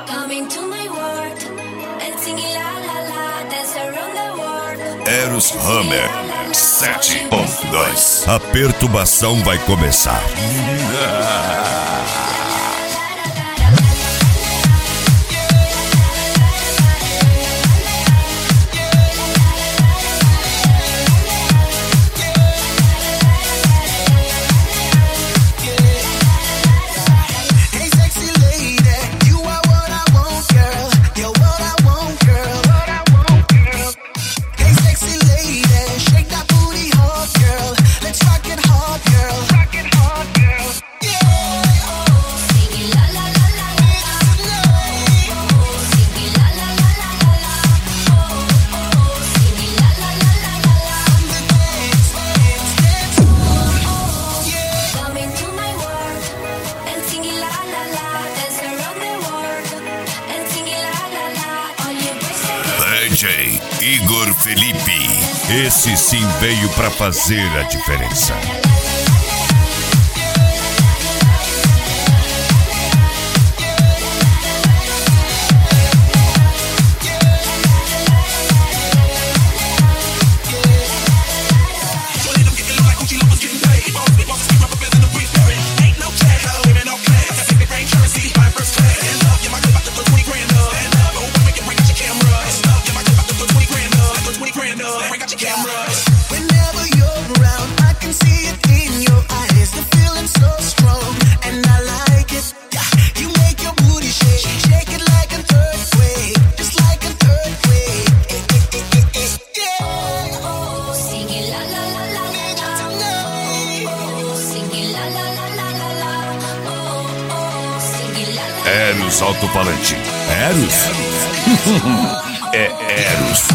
Eros Hammer 7.2. A perturbação vai começar. DJ Igor Felipe, esse sim veio pra fazer a diferença. Eros alto-falante. Eros? É Eros.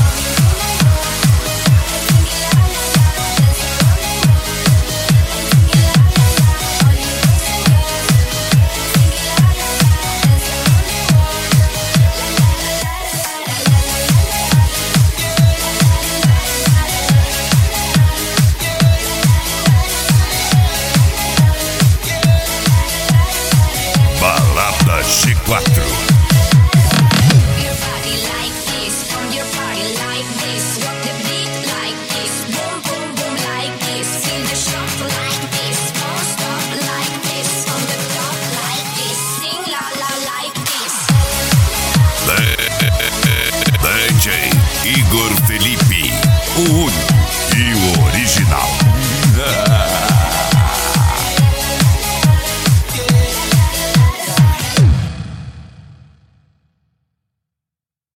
G4. Like this, rock the beat like this, boom boom boom like this, feel the shock like